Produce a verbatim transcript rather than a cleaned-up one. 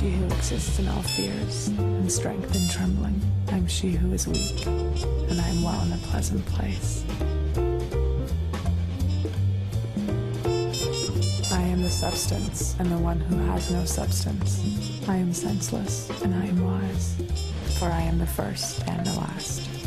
she who exists in all fears, in strength and trembling. I am she who is weak, and I am well in a pleasant place. I am the substance, and the one who has no substance. I am senseless, and I am wise, for I am the first and the last.